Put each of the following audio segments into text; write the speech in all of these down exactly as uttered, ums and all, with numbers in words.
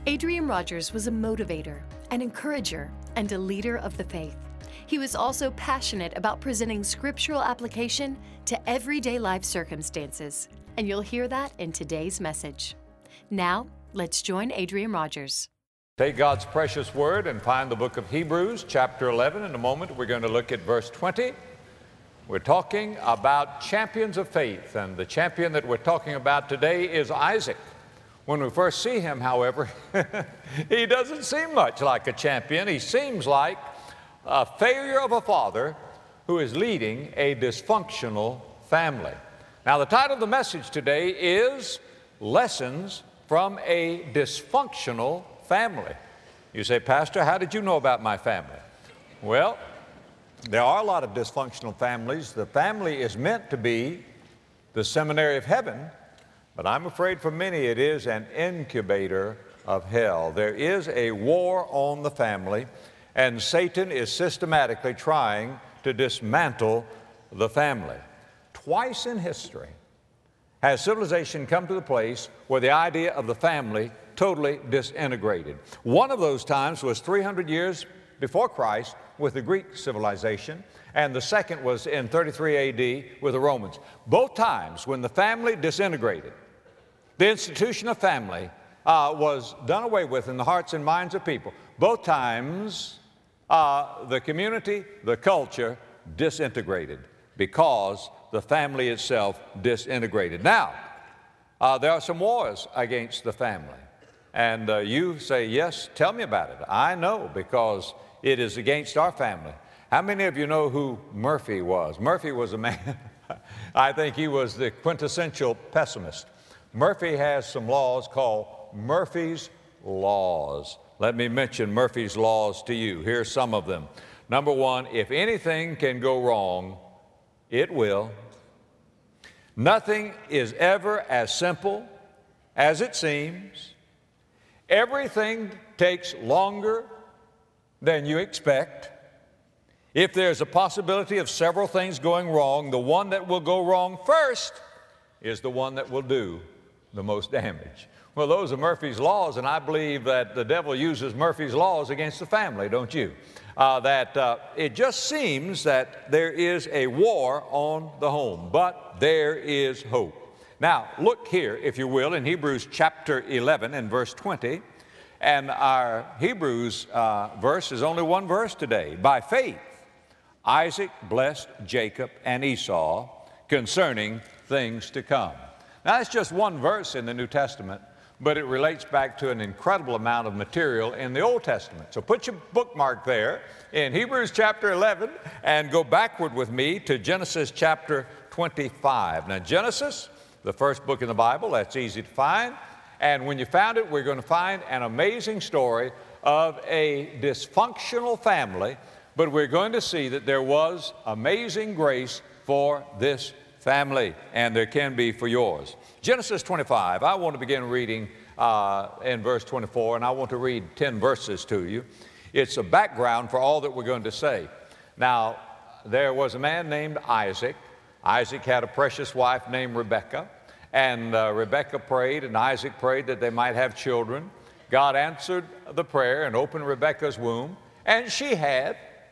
Adrian Rogers was a motivator, an encourager, and a leader of the faith. He was also passionate about presenting scriptural application to everyday life circumstances, and you'll hear that in today's message. Now, let's join Adrian Rogers. Take God's precious word and find the book of Hebrews, chapter eleven. In a moment, we're going to look at verse twenty. We're talking about champions of faith, and the champion that we're talking about today is Isaac. When we first see him, however, he doesn't seem much like a champion. He seems like a failure of a father who is leading a dysfunctional family. Now, the title of the message today is Lessons from a Dysfunctional Family. You say, Pastor, how did you know about my family? Well, there are a lot of dysfunctional families. The family is meant to be the seminary of heaven, but I'm afraid for many it is an incubator of hell. There is a war on the family, and Satan is systematically trying to dismantle the family. Twice in history has civilization come to the place where the idea of the family totally disintegrated. One of those times was three hundred years before Christ with the Greek civilization, and the second was in thirty-three A D with the Romans. Both times when the family disintegrated, the institution of family uh, was done away with in the hearts and minds of people. Both times uh, the community, the culture disintegrated because the family itself disintegrated. Now, uh, there are some wars against the family. And uh, you say, yes, tell me about it. I know, because it is against our family. How many of you know who Murphy was? Murphy was a man, I think he was the quintessential pessimist. Murphy has some laws called Murphy's Laws. Let me mention Murphy's Laws to you. Here's some of them. Number one, if anything can go wrong, it will. Nothing is ever as simple as it seems. Everything takes longer than you expect. If there's a possibility of several things going wrong, the one that will go wrong first is the one that will do the most damage. Well, those are Murphy's Laws, and I believe that the devil uses Murphy's Laws against the family, don't you? Uh, that uh, it just seems that there is a war on the home, but there is hope. Now, look here, if you will, in Hebrews chapter eleven and verse twenty, and our Hebrews uh, verse is only one verse today. By faith, Isaac blessed Jacob and Esau concerning things to come. Now, that's just one verse in the New Testament, but it relates back to an incredible amount of material in the Old Testament. So put your bookmark there in Hebrews chapter eleven and go backward with me to Genesis chapter twenty-five. Now, Genesis, the first book in the Bible, that's easy to find. And when you found it, we're going to find an amazing story of a dysfunctional family, but we're going to see that there was amazing grace for this family, and there can be for yours. Genesis twenty-five, I want to begin reading uh, in verse twenty-four, and I want to read ten verses to you. It's a background for all that we're going to say. Now, there was a man named Isaac. Isaac had a precious wife named Rebekah, and uh, Rebekah prayed, and Isaac prayed that they might have children. God answered the prayer and opened Rebekah's womb, and she had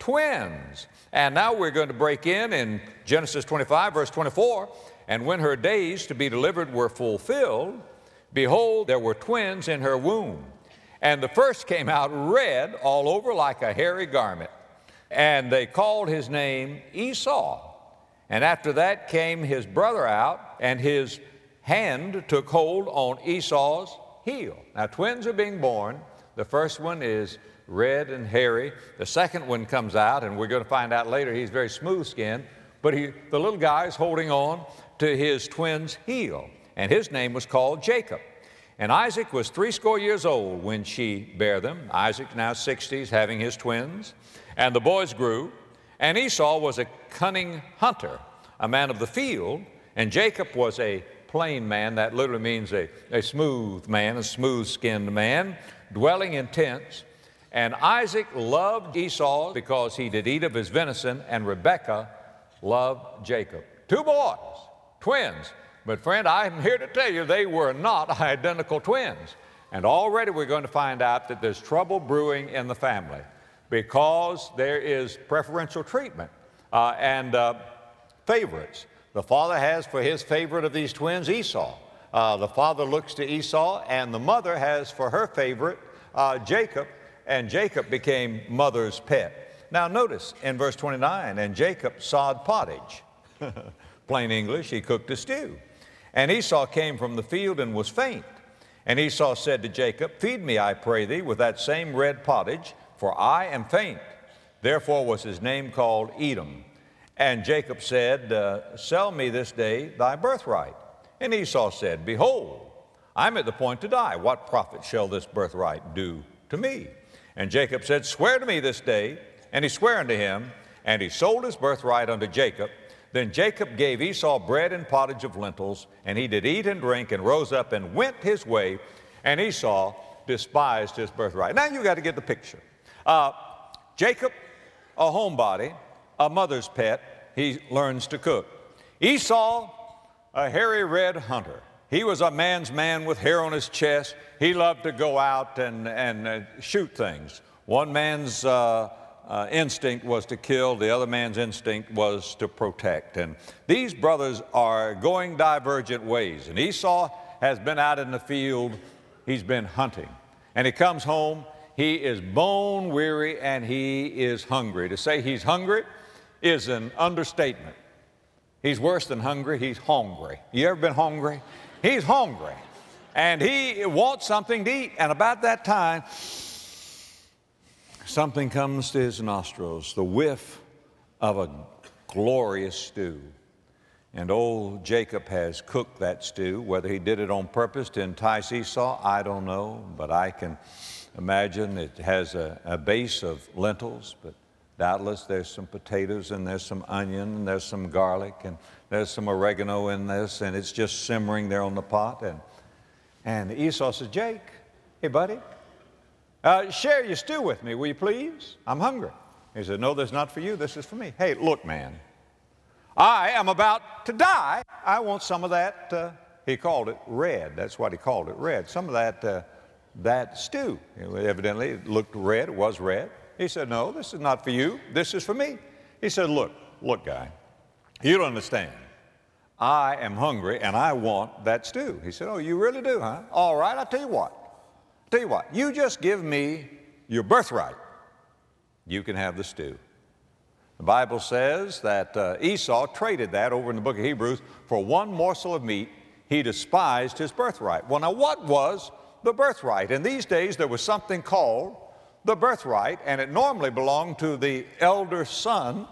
twins. And now we're going to break in in Genesis twenty-five, verse twenty-four. And when her days to be delivered were fulfilled, behold, there were twins in her womb. And the first came out red all over like a hairy garment. And they called his name Esau. And after that came his brother out, and his hand took hold on Esau's heel. Now, twins are being born. The first one is red and hairy. The second one comes out, and we're going to find out later he's very smooth-skinned, but he, the little guy is holding on to his twin's heel, and his name was called Jacob. And Isaac was threescore years old when she bare them. Isaac now sixties, having his twins. And the boys grew, and Esau was a cunning hunter, a man of the field, and Jacob was a plain man. That literally means a, a smooth man, a smooth-skinned man, dwelling in tents. And Isaac loved Esau because he did eat of his venison, and Rebekah loved Jacob. Two boys, twins. But friend, I'm here to tell you they were not identical twins. And already we're going to find out that there's trouble brewing in the family because there is preferential treatment uh, and uh, favorites. The father has for his favorite of these twins Esau. Uh, the father looks to Esau, and the mother has for her favorite uh, Jacob, and Jacob became mother's pet. Now notice in verse twenty-nine, and Jacob sawed pottage. Plain English, he cooked a stew. And Esau came from the field and was faint. And Esau said to Jacob, feed me, I pray thee, with that same red pottage, for I am faint. Therefore was his name called Edom. And Jacob said, uh, sell me this day thy birthright. And Esau said, behold, I'm at the point to die. What profit shall this birthright do to me? And Jacob said, swear to me this day. And he sware unto him, and he sold his birthright unto Jacob. Then Jacob gave Esau bread and pottage of lentils, and he did eat and drink, and rose up and went his way, and Esau despised his birthright. Now you got to get the picture. Uh, Jacob, a homebody, a mother's pet, he learns to cook. Esau, a hairy red hunter. He was a man's man with hair on his chest. He loved to go out and, and uh, shoot things. One man's uh, uh, instinct was to kill. The other man's instinct was to protect. And these brothers are going divergent ways. And Esau has been out in the field. He's been hunting. And he comes home. He is bone weary and he is hungry. To say he's hungry is an understatement. He's worse than hungry. He's hungry. You ever been hungry? He's hungry. And he wants something to eat. And about that time, something comes to his nostrils, the whiff of a glorious stew. And old Jacob has cooked that stew. Whether he did it on purpose to entice Esau, I don't know. But I can imagine it has a, a base of lentils, but doubtless there's some potatoes and there's some onion and there's some garlic and there's some oregano in this, and it's just simmering there on the pot. And, and Esau says, Jake, hey buddy, uh, share your stew with me, will you please? I'm hungry. He said, no, this is not for you, this is for me. Hey, look, man, I am about to die. I want some of that, uh, he called it red. That's what he called it, red. Some of that, uh, that stew. Evidently, it looked red, it was red. He said, no, this is not for you, this is for me. He said, look, look, guy, you don't understand. I am hungry and I want that stew. He said, oh, you really do, huh? All right, I'll tell you what. I'll tell you what, you just give me your birthright. You can have the stew. The Bible says that uh, Esau traded that over in the book of Hebrews for one morsel of meat. He despised his birthright. Well, now what was the birthright? In these days, there was something called the birthright, and it normally belonged to the elder son.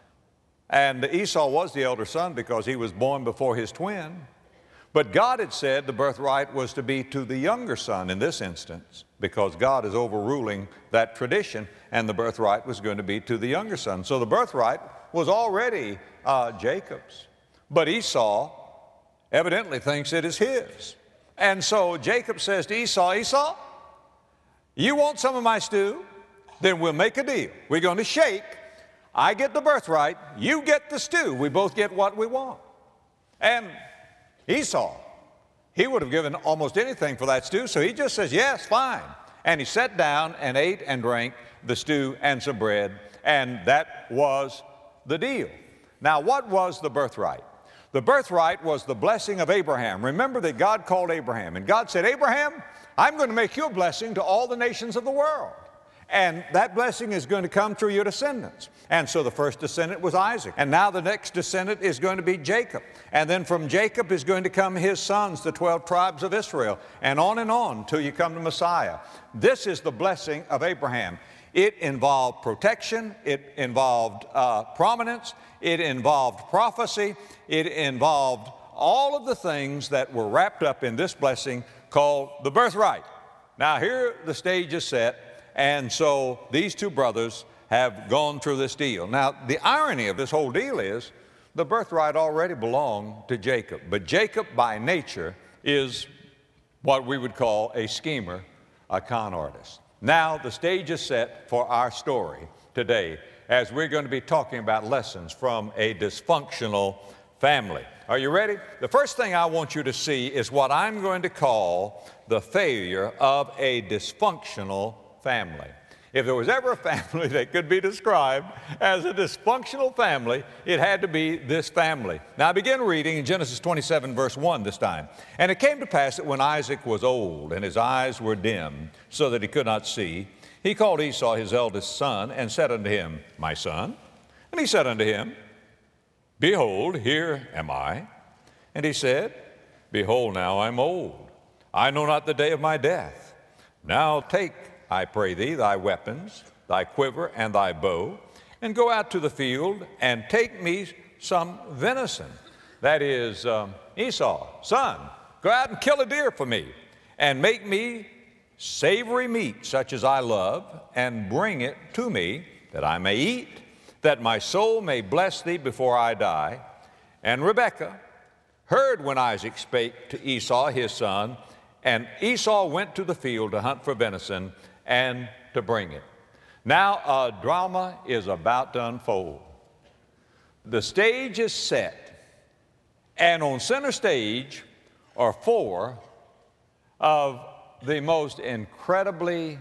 And Esau was the elder son because he was born before his twin. But God had said the birthright was to be to the younger son in this instance, because God is overruling that tradition, and the birthright was going to be to the younger son. So the birthright was already uh, Jacob's. But Esau evidently thinks it is his. And so Jacob says to Esau, Esau, you want some of my stew? Then we'll make a deal. We're going to shake. I get the birthright, you get the stew. We both get what we want. And Esau, he would have given almost anything for that stew, so he just says, yes, fine. And he sat down and ate and drank the stew and some bread, and that was the deal. Now, what was the birthright? The birthright was the blessing of Abraham. Remember that God called Abraham, and God said, Abraham, I'm going to make you a blessing to all the nations of the world. And that blessing is going to come through your descendants. And so the first descendant was Isaac. And now the next descendant is going to be Jacob. And then from Jacob is going to come his sons, the twelve tribes of Israel. And on and on till you come to Messiah. This is the blessing of Abraham. It involved protection. It involved uh, prominence. It involved prophecy. It involved all of the things that were wrapped up in this blessing called the birthright. Now here the stage is set. And so these two brothers have gone through this deal. Now, the irony of this whole deal is the birthright already belonged to Jacob. But Jacob, by nature, is what we would call a schemer, a con artist. Now, the stage is set for our story today, as we're going to be talking about lessons from a dysfunctional family. Are you ready? The first thing I want you to see is what I'm going to call the failure of a dysfunctional family. If there was ever a family that could be described as a dysfunctional family, it had to be this family. Now I begin reading in Genesis twenty-seven, verse one this time. And it came to pass that when Isaac was old and his eyes were dim, so that he could not see, he called Esau his eldest son and said unto him, My son. And he said unto him, Behold, here am I. And he said, Behold, now I am old. I know not the day of my death. Now take, I pray thee, thy weapons, thy quiver, and thy bow, and go out to the field, and take me some venison. That is, um, Esau, son, go out and kill a deer for me, and make me savory meat, such as I love, and bring it to me, that I may eat, that my soul may bless thee before I die. And Rebekah heard when Isaac spake to Esau his son, and Esau went to the field to hunt for venison and to bring it. Now a drama is about to unfold. The stage is set, and on center stage are four of the most incredibly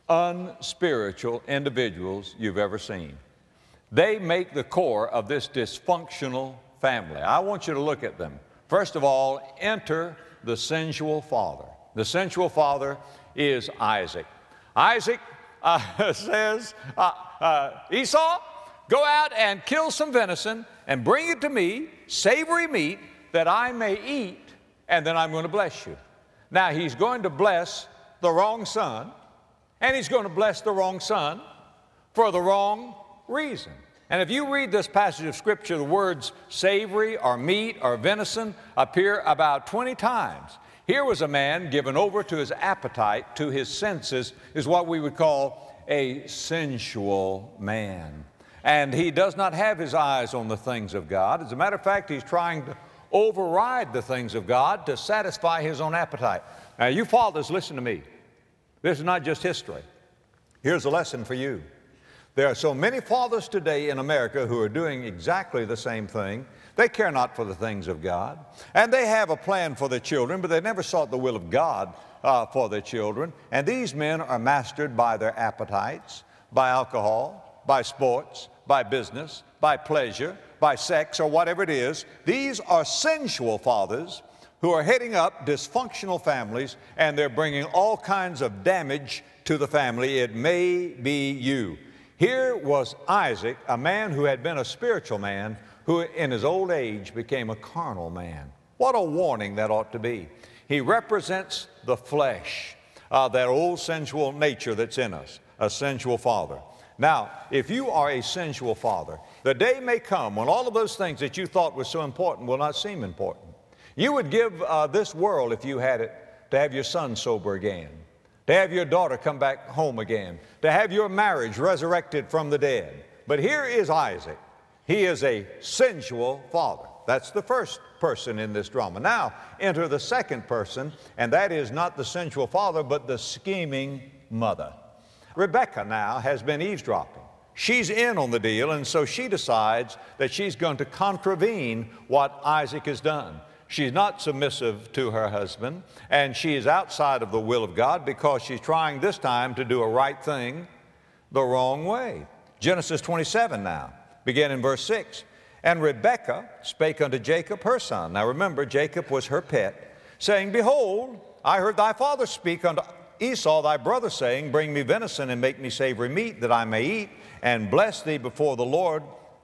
unspiritual individuals you've ever seen. They make the core of this dysfunctional family. I want you to look at them. First of all, enter the sensual father. The sensual father is Isaac. Isaac uh, says, uh, uh, Esau, go out and kill some venison and bring it to me, savory meat, that I may eat, and then I'm going to bless you. Now, he's going to bless the wrong son, and he's going to bless the wrong son for the wrong reason. And if you read this passage of Scripture, the words savory or meat or venison appear about twenty times. Here was a man given over to his appetite, to his senses, is what we would call a sensual man. And he does not have his eyes on the things of God. As a matter of fact, he's trying to override the things of God to satisfy his own appetite. Now, you fathers, listen to me. This is not just history. Here's a lesson for you. There are so many fathers today in America who are doing exactly the same thing. They care not for the things of God, and they have a plan for their children, but they never sought the will of God uh, for their children. And these men are mastered by their appetites, by alcohol, by sports, by business, by pleasure, by sex, or whatever it is. These are sensual fathers who are heading up dysfunctional families, and they're bringing all kinds of damage to the family. It may be you. Here was Isaac, a man who had been a spiritual man, who in his old age became a carnal man. What a warning that ought to be. He represents the flesh, uh, that old sensual nature that's in us, a sensual father. Now, if you are a sensual father, the day may come when all of those things that you thought were so important will not seem important. You would give uh, this world, if you had it, to have your son sober again, to have your daughter come back home again, to have your marriage resurrected from the dead. But here is Isaac. He is a sensual father. That's the first person in this drama. Now, enter the second person, and that is not the sensual father, but the scheming mother. Rebekah now has been eavesdropping. She's in on the deal, and so she decides that she's going to contravene what Isaac has done. She's not submissive to her husband, and she is outside of the will of God because she's trying this time to do a right thing the wrong way. Genesis twenty-seven now, begin in verse six. And Rebekah spake unto Jacob her son. Now remember, Jacob was her pet, saying, Behold, I heard thy father speak unto Esau thy brother, saying, Bring me venison and make me savory meat, that I may eat, and bless thee before the Lord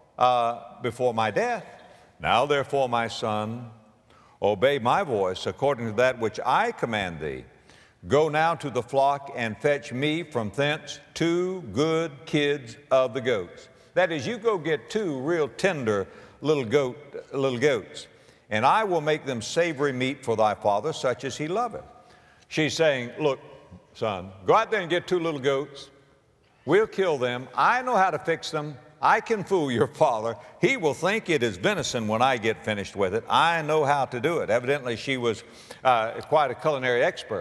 uh, before my death. Now therefore, my son, obey my voice according to that which I command thee. Go now to the flock and fetch me from thence two good kids of the goats. That is, you go get two real tender little goat, little goats, and I will make them savory meat for thy father, such as he loveth. She's saying, look, son, go out there and get two little goats. We'll kill them. I know how to fix them. I can fool your father. He will think it is venison when I get finished with it. I know how to do it. Evidently, she was uh, quite a culinary expert.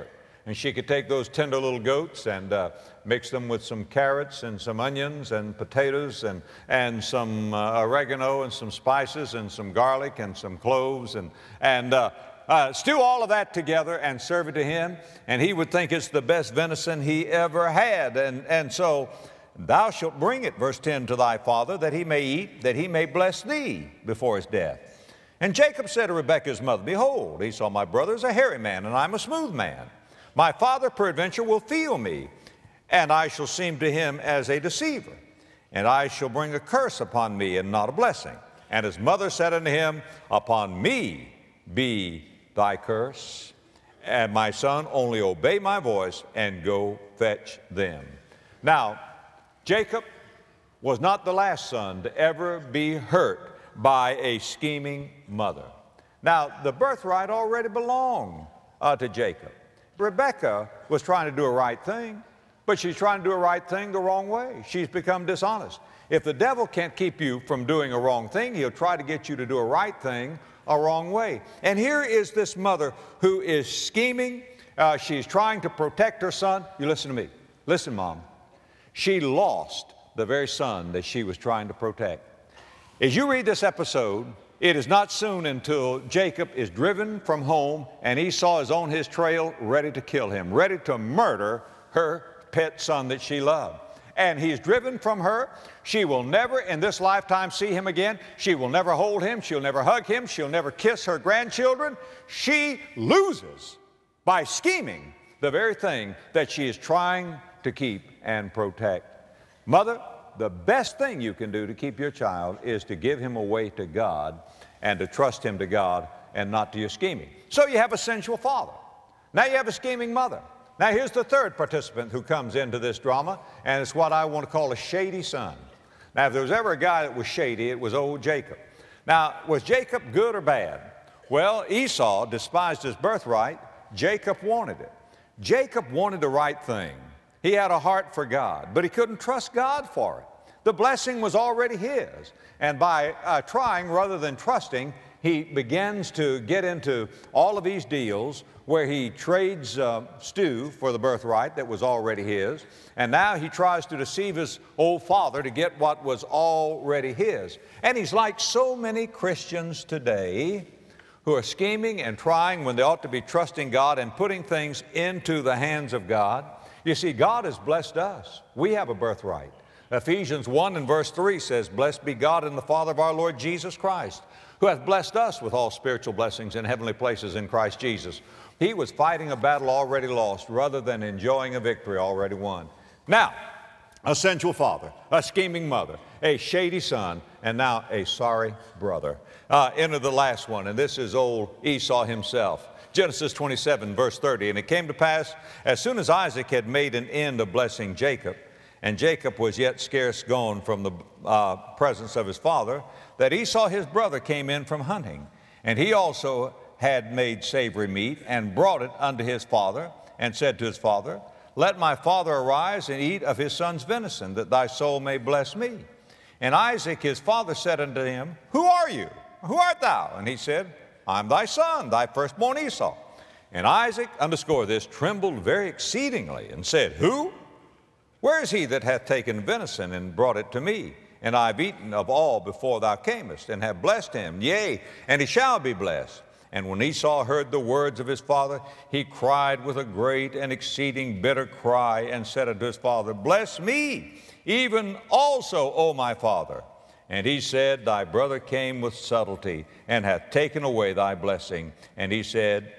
And she could take those tender little goats and uh, mix them with some carrots and some onions and potatoes and, and some uh, oregano and some spices and some garlic and some cloves and, and uh, uh, stew all of that together and serve it to him. And he would think it's the best venison he ever had. And, and so, thou shalt bring it, verse ten, to thy father, that he may eat, that he may bless thee before his death. And Jacob said to Rebekah's mother, behold, Esau my brother is a hairy man, and I'm a smooth man. My father peradventure will feel me, and I shall seem to him as a deceiver, and I shall bring a curse upon me, and not a blessing. And his mother said unto him, upon me be thy curse, and my son, only obey my voice, and go fetch them. Now, Jacob was not the last son to ever be hurt by a scheming mother. Now, the birthright already belonged uh, to Jacob. Rebekah was trying to do a right thing, but she's trying to do a right thing the wrong way. She's become dishonest. If the devil can't keep you from doing a wrong thing, he'll try to get you to do a right thing a wrong way. And here is this mother who is scheming. Uh, she's trying to protect her son. You listen to me. Listen, Mom. She lost the very son that she was trying to protect. As you read this episode, it is not soon until Jacob is driven from home and Esau is on his trail ready to kill him, ready to murder her pet son that she loved. And he's driven from her. She will never in this lifetime see him again. She will never hold him. She'll never hug him. She'll never kiss her grandchildren. She loses by scheming the very thing that she is trying to keep and protect. Mother, the best thing you can do to keep your child is to give him away to God and to trust him to God and not to your scheming. So you have a sensual father. Now you have a scheming mother. Now here's the third participant who comes into this drama, and it's what I want to call a shady son. Now if there was ever a guy that was shady, it was old Jacob. Now, was Jacob good or bad? Well, Esau despised his birthright. Jacob wanted it. Jacob wanted the right thing. He had a heart for God, but he couldn't trust God for it. The blessing was already his. And by uh, trying rather than trusting, he begins to get into all of these deals where he trades uh, stew for the birthright that was already his. And now he tries to deceive his old father to get what was already his. And he's like so many Christians today who are scheming and trying when they ought to be trusting God and putting things into the hands of God. You see, God has blessed us. We have a birthright. Ephesians one and verse three says, blessed be God and the Father of our Lord Jesus Christ, who hath blessed us with all spiritual blessings in heavenly places in Christ Jesus. He was fighting a battle already lost rather than enjoying a victory already won. Now, a sensual father, a scheming mother, a shady son, and now a sorry brother. Uh, enter the last one, and this is old Esau himself. Genesis twenty-seven, verse thirty, and it came to pass, as soon as Isaac had made an end of blessing Jacob, and Jacob was yet scarce gone from the uh, presence of his father, that Esau his brother came in from hunting. And he also had made savory meat, and brought it unto his father, and said to his father, let my father arise and eat of his son's venison, that thy soul may bless me. And Isaac his father said unto him, who are you? Who art thou? And he said, I'm thy son, thy firstborn Esau. And Isaac, underscore this, trembled very exceedingly, and said, who? Where is he that hath taken venison and brought it to me? And I have eaten of all before thou camest, and have blessed him, yea, and he shall be blessed. And when Esau heard the words of his father, he cried with a great and exceeding bitter cry, and said unto his father, bless me, even also, O my father. And he said, thy brother came with subtlety, and hath taken away thy blessing. And he said,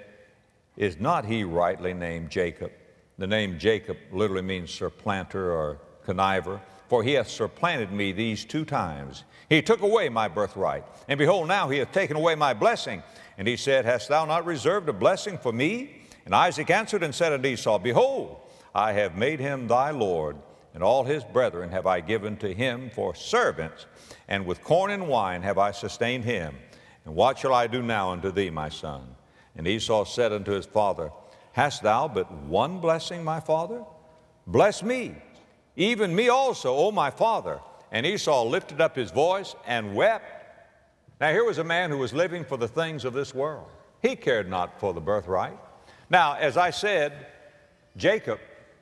is not he rightly named Jacob? The name Jacob literally means supplanter or conniver, for he hath supplanted me these two times. He took away my birthright, and behold, now he hath taken away my blessing. And he said, hast thou not reserved a blessing for me? And Isaac answered and said unto Esau, behold, I have made him thy lord, and all his brethren have I given to him for servants, and with corn and wine have I sustained him. And what shall I do now unto thee, my son? And Esau said unto his father, hast thou but one blessing, my father? Bless me, even me also, O my father. And Esau lifted up his voice and wept. Now here was a man who was living for the things of this world. He cared not for the birthright. Now, as I said, Jacob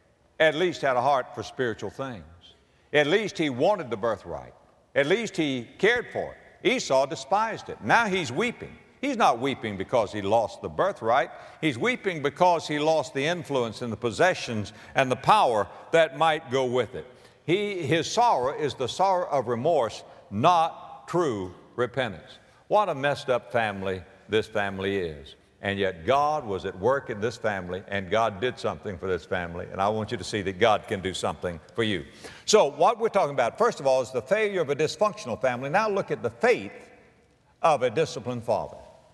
at least had a heart for spiritual things. At least he wanted the birthright. At least he cared for it. Esau despised it. Now he's weeping. He's not weeping because he lost the birthright. He's weeping because he lost the influence and the possessions and the power that might go with it. He, his sorrow is the sorrow of remorse, not true repentance. What a messed up family this family is. And yet God was at work in this family, and God did something for this family. And I want you to see that God can do something for you. So what we're talking about, first of all, is the failure of a dysfunctional family. Now look at the faith of a disciplined father.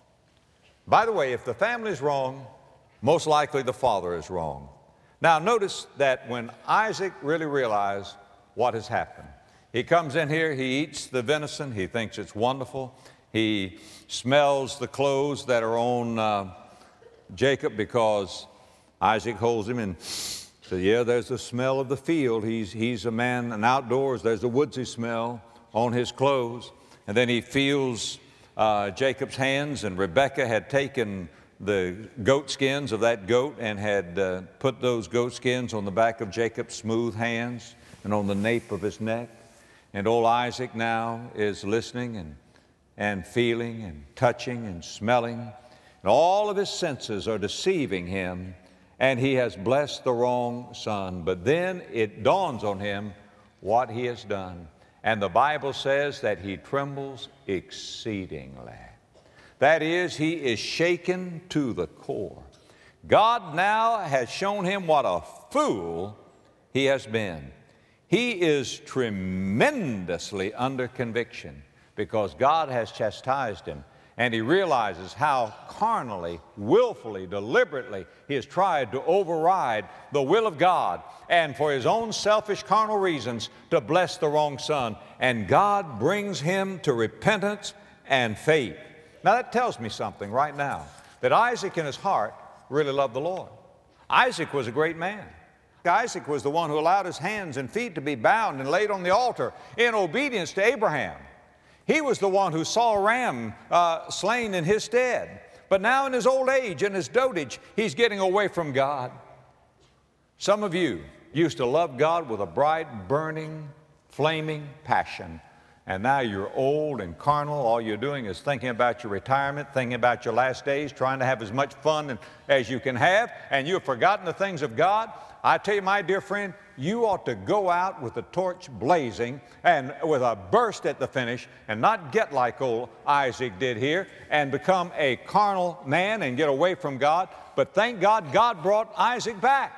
By the way, if the family is wrong, most likely the father is wrong. Now notice that when Isaac really realized what has happened, he comes in here, he eats the venison, he thinks it's wonderful. He smells the clothes that are on uh, Jacob because Isaac holds him and says, yeah, there's the smell of the field. He's, he's a man, and outdoors, there's a woodsy smell on his clothes. And then he feels uh, Jacob's hands, and Rebekah had taken the goat skins of that goat and had uh, put those goat skins on the back of Jacob's smooth hands and on the nape of his neck. And old Isaac now is listening and and feeling and touching and smelling. And all of his senses are deceiving him, and he has blessed the wrong son. But then it dawns on him what he has done. And the Bible says that he trembles exceedingly. That is, he is shaken to the core. God now has shown him what a fool he has been. He is tremendously under conviction, because God has chastised him, and he realizes how carnally, willfully, deliberately he has tried to override the will of God and for his own selfish carnal reasons to bless the wrong son. And God brings him to repentance and faith. Now that tells me something right now, that Isaac in his heart really loved the Lord. Isaac was a great man. Isaac was the one who allowed his hands and feet to be bound and laid on the altar in obedience to Abraham. He was the one who saw a ram uh, slain in his stead. But now in his old age, in his dotage, he's getting away from God. Some of you used to love God with a bright, burning, flaming passion. And now you're old and carnal. All you're doing is thinking about your retirement, thinking about your last days, trying to have as much fun as you can have, and you've forgotten the things of God. I tell you, my dear friend, you ought to go out with the torch blazing and with a burst at the finish, and not get like old Isaac did here and become a carnal man and get away from God. But thank God, God brought Isaac back.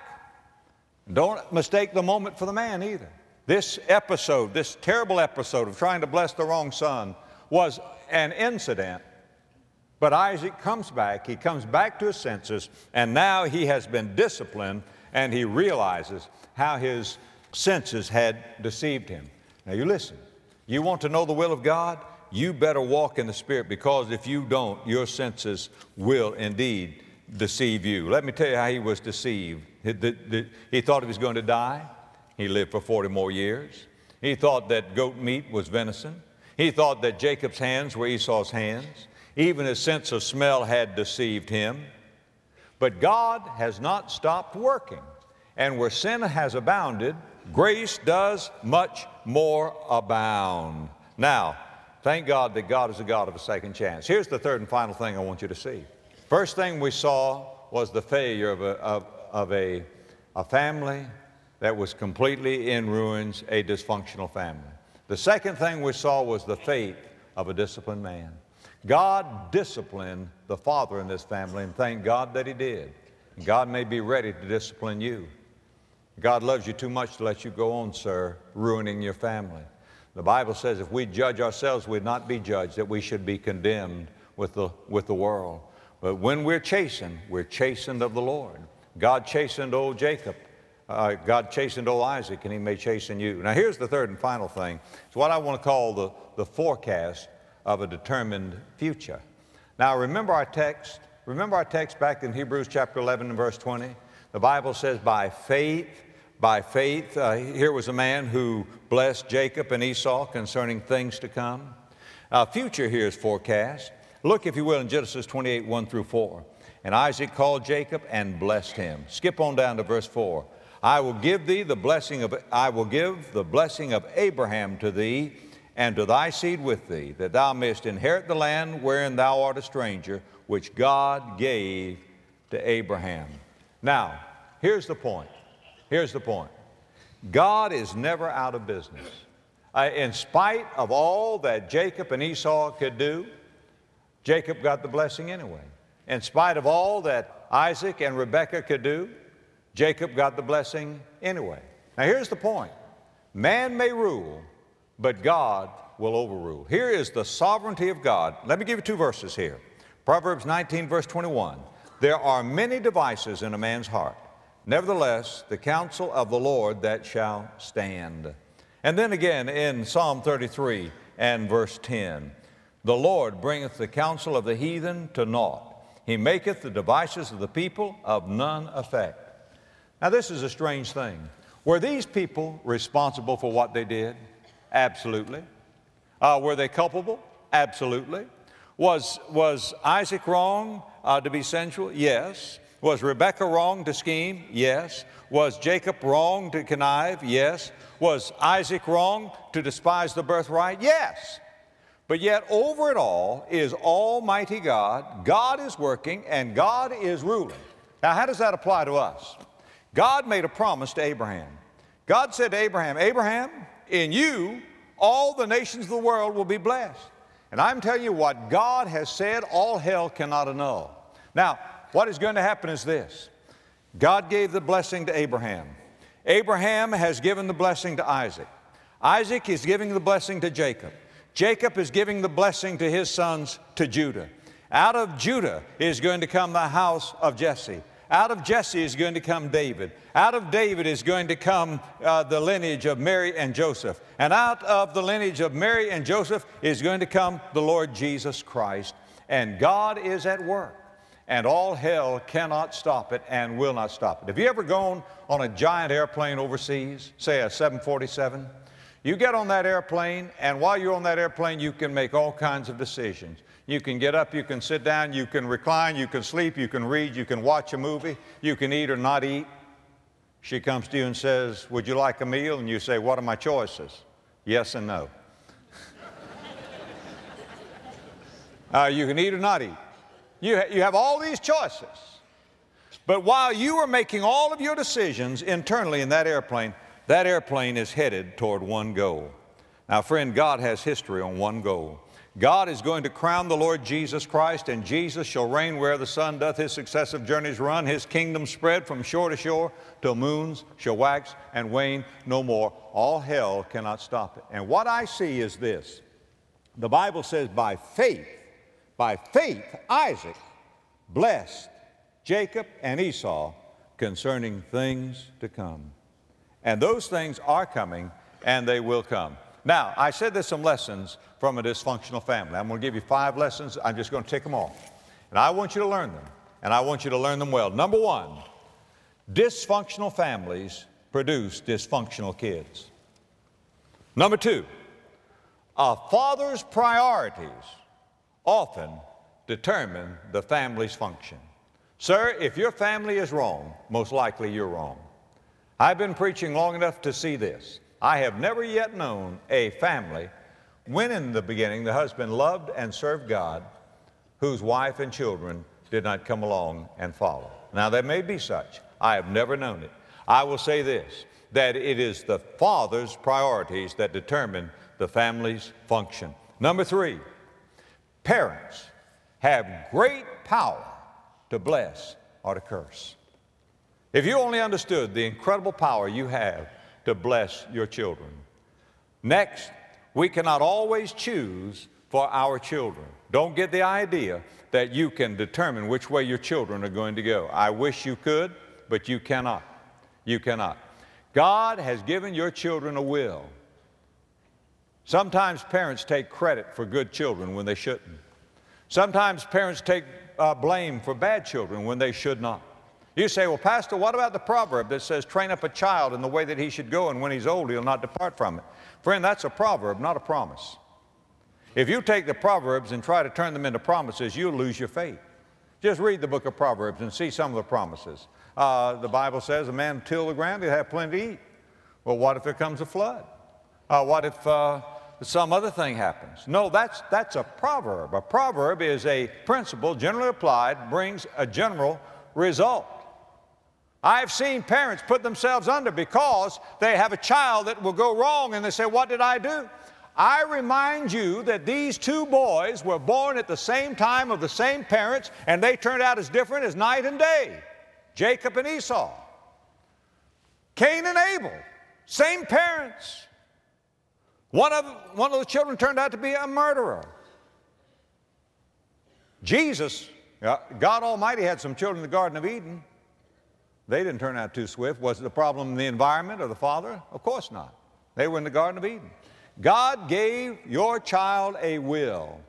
Don't mistake the moment for the man either. This episode, this terrible episode of trying to bless the wrong son was an incident. But Isaac comes back, he comes back to his senses, and now he has been disciplined, and he realizes how his senses had deceived him. Now you listen, you want to know the will of God? You better walk in the Spirit, because if you don't, your senses will indeed deceive you. Let me tell you how he was deceived. He, the, the, he thought he was going to die. He lived for forty more years. He thought that goat meat was venison. He thought that Jacob's hands were Esau's hands. Even his sense of smell had deceived him. But God has not stopped working. And where sin has abounded, grace does much more abound. Now, thank God that God is a God of a second chance. Here's the third and final thing I want you to see. First thing we saw was the failure of a, of, of a, a family that was completely in ruins, a dysfunctional family. The second thing we saw was the faith of a disciplined man. God disciplined the father in this family, and thank God that he did. God may be ready to discipline you. God loves you too much to let you go on, sir, ruining your family. The Bible says if we judge ourselves, we'd not be judged, that we should be condemned with the, with the world. But when we're chastened, we're chastened of the Lord. God chastened old Jacob. Uh, God chastened old Isaac, and he may chasten you. Now here's the third and final thing. It's what I want to call the, the forecast of a determined future. Now remember our text. Remember our text back in Hebrews chapter eleven and verse twenty? The Bible says, by faith, by faith, uh, here was a man who blessed Jacob and Esau concerning things to come. Uh, future here is forecast. Look, if you will, in Genesis twenty-eight, one through four. And Isaac called Jacob and blessed him. Skip on down to verse four. I will give thee the blessing of, I will give the blessing of Abraham to thee and to thy seed with thee, that thou mayest inherit the land wherein thou art a stranger, which God gave to Abraham. Now, here's the point. Here's the point. God is never out of business. Uh, in spite of all that Jacob and Esau could do, Jacob got the blessing anyway. In spite of all that Isaac and Rebekah could do, Jacob got the blessing anyway. Now here's the point. Man may rule, but God will overrule. Here is the sovereignty of God. Let me give you two verses here. Proverbs nineteen, verse twenty-one. There are many devices in a man's heart. Nevertheless, the counsel of the Lord that shall stand. And then again in Psalm thirty-three and verse ten. The Lord bringeth the counsel of the heathen to naught. He maketh the devices of the people of none effect. Now this is a strange thing. Were these people responsible for what they did? Absolutely. Uh, were they culpable? Absolutely. Was, was Isaac wrong uh, to be sensual? Yes. Was Rebekah wrong to scheme? Yes. Was Jacob wrong to connive? Yes. Was Isaac wrong to despise the birthright? Yes. But yet over it all is Almighty God. God is working and God is ruling. Now how does that apply to us? God made a promise to Abraham. God said to Abraham, Abraham, in you all the nations of the world will be blessed. And I'm telling you what God has said, all hell cannot annul. Now, what is going to happen is this. God gave the blessing to Abraham. Abraham has given the blessing to Isaac. Isaac is giving the blessing to Jacob. Jacob is giving the blessing to his sons to Judah. Out of Judah is going to come the house of Jesse. Out of Jesse is going to come David. Out of David is going to come uh, the lineage of Mary and Joseph. And out of the lineage of Mary and Joseph is going to come the Lord Jesus Christ. And God is at work. And all hell cannot stop it and will not stop it. Have you ever gone on a giant airplane overseas, say a seven forty-seven? You get on that airplane, and while you're on that airplane, you can make all kinds of decisions. You can get up, you can sit down, you can recline, you can sleep, you can read, you can watch a movie, you can eat or not eat. She comes to you and says, would you like a meal? And you say, what are my choices? Yes and no. uh, you can eat or not eat. You, ha you have all these choices. But while you are making all of your decisions internally in that airplane, that airplane is headed toward one goal. Now, friend, God has history on one goal. God is going to crown the Lord Jesus Christ, and Jesus shall reign where the sun doth his successive journeys run, his kingdom spread from shore to shore, till moons shall wax and wane no more. All hell cannot stop it. And what I see is this. The Bible says by faith, by faith, Isaac blessed Jacob and Esau concerning things to come. And those things are coming, and they will come. Now, I said there's some lessons from a dysfunctional family. I'm going to give you five lessons. I'm just going to tick them off. And I want you to learn them, and I want you to learn them well. Number one, dysfunctional families produce dysfunctional kids. Number two, a father's priorities often determine the family's function. Sir, if your family is wrong, most likely you're wrong. I've been preaching long enough to see this. I have never yet known a family when in the beginning the husband loved and served God, whose wife and children did not come along and follow. Now there may be such. I have never known it. I will say this, that it is the father's priorities that determine the family's function. Number three, parents have great power to bless or to curse. If you only understood the incredible power you have to bless your children. Next, we cannot always choose for our children. Don't get the idea that you can determine which way your children are going to go. I wish you could, but you cannot. You cannot. God has given your children a will. Sometimes parents take credit for good children when they shouldn't. Sometimes parents take uh, blame for bad children when they should not. You say, well, Pastor, what about the proverb that says, train up a child in the way that he should go, and when he's old, he'll not depart from it? Friend, that's a proverb, not a promise. If you take the proverbs and try to turn them into promises, you'll lose your faith. Just read the book of Proverbs and see some of the promises. Uh, the Bible says a man till the ground, he'll have plenty to eat. Well, what if there comes a flood? Uh, what if uh, some other thing happens? No, that's, that's a proverb. A proverb is a principle generally applied, brings a general result. I've seen parents put themselves under because they have a child that will go wrong and they say, what did I do? I remind you that these two boys were born at the same time of the same parents, and they turned out as different as night and day. Jacob and Esau. Cain and Abel, same parents. One of, one of the children turned out to be a murderer. Jesus, God Almighty had some children in the Garden of Eden. They didn't turn out too swift. Was the problem the environment or the father? Of course not. They were in the Garden of Eden. God gave your child a will.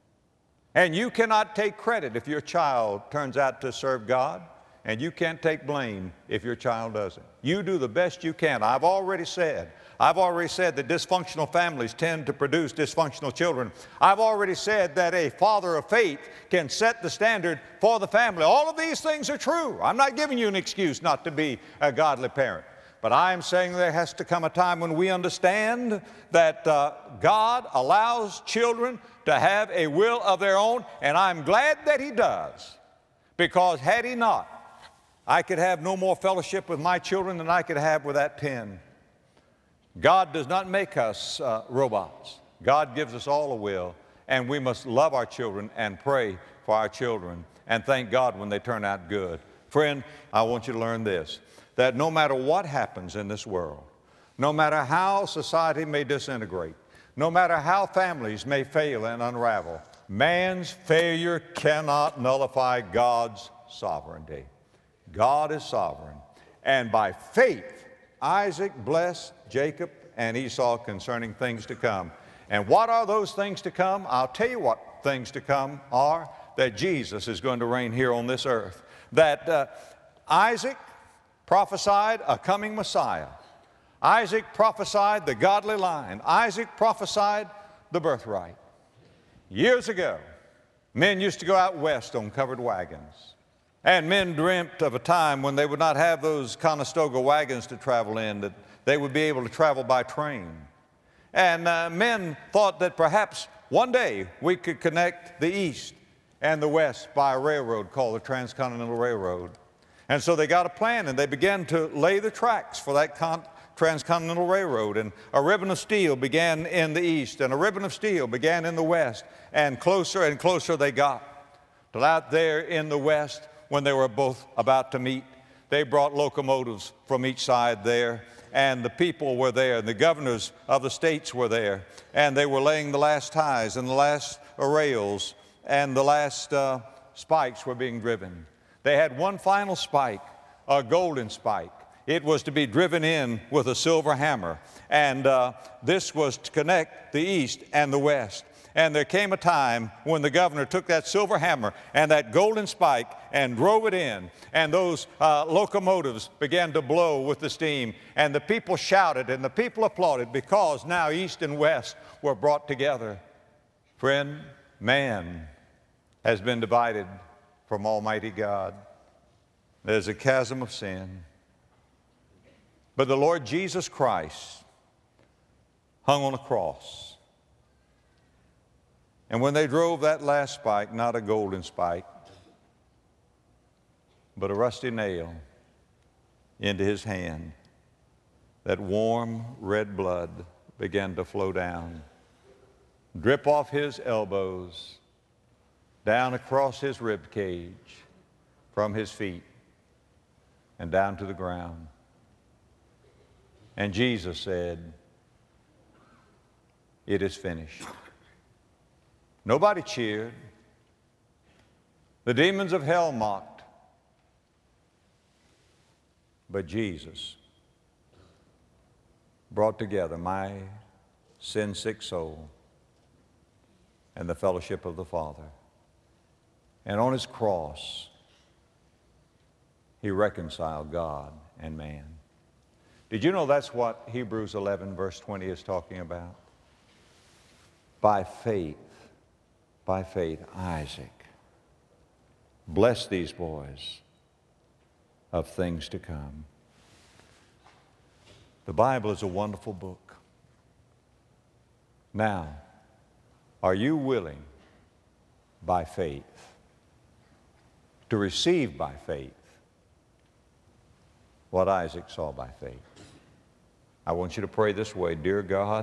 And you cannot take credit if your child turns out to serve God, and you can't take blame if your child doesn't. You do the best you can. I've already said, I've already said that dysfunctional families tend to produce dysfunctional children. I've already said that a father of faith can set the standard for the family. All of these things are true. I'm not giving you an excuse not to be a godly parent. But I'm saying there has to come a time when we understand that uh, God allows children to have a will of their own, and I'm glad that He does. Because had He not, I could have no more fellowship with my children than I could have with that pen. God does not make us uh, robots. God gives us all a will, and we must love our children and pray for our children and thank God when they turn out good. Friend, I want you to learn this, that no matter what happens in this world, no matter how society may disintegrate, no matter how families may fail and unravel, man's failure cannot nullify God's sovereignty. God is sovereign. And by faith, Isaac blessed Jacob and Esau concerning things to come. And what are those things to come? I'll tell you what things to come are, that Jesus is going to reign here on this earth. That uh, Isaac prophesied a coming Messiah. Isaac prophesied the godly line. Isaac prophesied the birthright. Years ago, men used to go out west on covered wagons. And men dreamt of a time when they would not have those Conestoga wagons to travel in, that they would be able to travel by train. And uh, men thought that perhaps one day we could connect the east and the west by a railroad called the Transcontinental Railroad. And so they got a plan, and they began to lay the tracks for that con- Transcontinental Railroad. And a ribbon of steel began in the east, and a ribbon of steel began in the west. And closer and closer they got. Till out there in the west, when they were both about to meet, they brought locomotives from each side there. And the people were there, and the governors of the states were there. And they were laying the last ties and the last rails, and the last uh, spikes were being driven. They had one final spike, a golden spike. It was to be driven in with a silver hammer. And uh, this was to connect the east and the west. And there came a time when the governor took that silver hammer and that golden spike and drove it in. And those uh, locomotives began to blow with the steam. And the people shouted and the people applauded, because now east and west were brought together. Friend, man has been divided from Almighty God. There's a chasm of sin. But the Lord Jesus Christ hung on a cross. And when they drove that last spike, not a golden spike, but a rusty nail into his hand, that warm red blood began to flow down, drip off his elbows, down across his rib cage, from his feet, and down to the ground. And Jesus said, "It is finished." Nobody cheered. The demons of hell mocked. But Jesus brought together my sin-sick soul and the fellowship of the Father. And on his cross, he reconciled God and man. Did you know that's what Hebrews eleven verse twenty is talking about? By faith, by faith, Isaac Bless these boys of things to come. The Bible is a wonderful book. Now, are you willing by faith to receive by faith what Isaac saw by faith? I want you to pray this way. Dear God,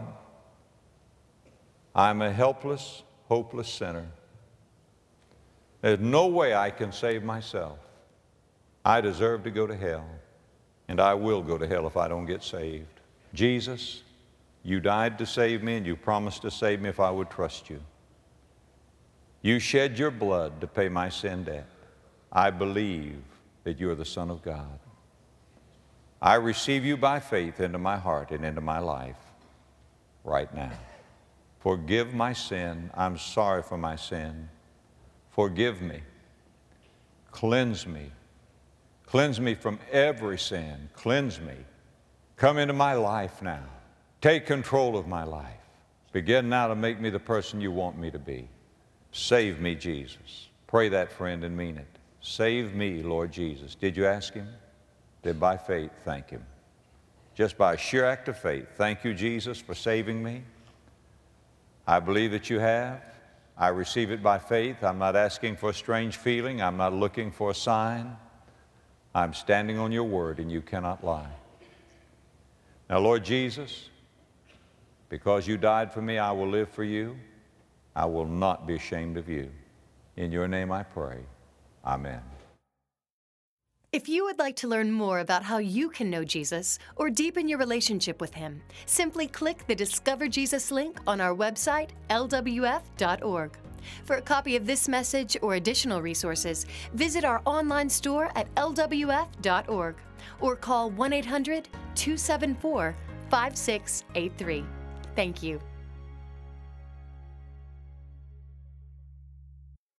I'm a helpless, hopeless sinner. There's no way I can save myself. I deserve to go to hell, and I will go to hell if I don't get saved. Jesus, you died to save me, and you promised to save me if I would trust you. You shed your blood to pay my sin debt. I believe that you're the Son of God. I receive you by faith into my heart and into my life right now. Forgive my sin. I'm sorry for my sin. Forgive me. Cleanse me. Cleanse me from every sin. Cleanse me. Come into my life now. Take control of my life. Begin now to make me the person you want me to be. Save me, Jesus. Pray that, friend, and mean it. Save me, Lord Jesus. Did you ask him? Then by faith, thank him. Just by a sheer act of faith, thank you, Jesus, for saving me. I believe that you have. I receive it by faith. I'm not asking for a strange feeling. I'm not looking for a sign. I'm standing on your word, and you cannot lie. Now, Lord Jesus, because you died for me, I will live for you. I will not be ashamed of you. In your name I pray. Amen. If you would like to learn more about how you can know Jesus or deepen your relationship with him, simply click the Discover Jesus link on our website, L W F dot org. For a copy of this message or additional resources, visit our online store at L W F dot org or call one eight hundred, two seven four, five six eight three. Thank you.